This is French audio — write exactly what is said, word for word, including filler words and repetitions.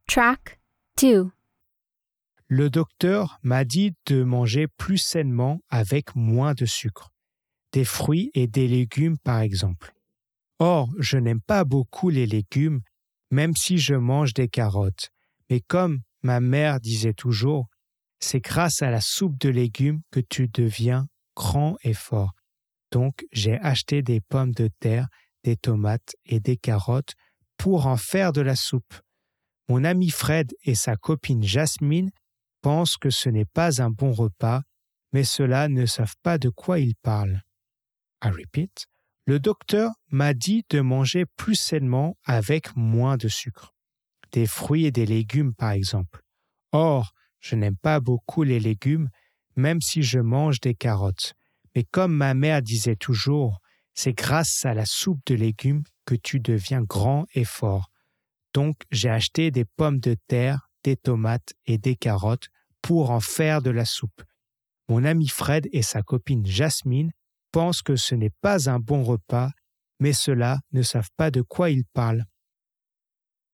Track two. Le docteur m'a dit de manger plus sainement avec moins de sucre. Des fruits et des légumes par exemple. Or, je n'aime pas beaucoup les légumes, même si je mange des carottes. Mais comme ma mère disait toujours, c'est grâce à la soupe de légumes que tu deviens grand et fort. Donc, j'ai acheté des pommes de terre, des tomates et des carottes pour en faire de la soupe. Mon ami Fred et sa copine Jasmine pensent que ce n'est pas un bon repas, mais ceux-là ne savent pas de quoi ils parlent. I repeat. Le docteur m'a dit de manger plus sainement avec moins de sucre. Des fruits et des légumes par exemple. Or, je n'aime pas beaucoup les légumes, même si je mange des carottes. Mais comme ma mère disait toujours, c'est grâce à la soupe de légumes que tu deviens grand et fort. Donc, j'ai acheté des pommes de terre, des tomates et des carottes pour en faire de la soupe. Mon ami Fred et sa copine Jasmine pensent que ce n'est pas un bon repas, mais ceux-là ne savent pas de quoi ils parlent.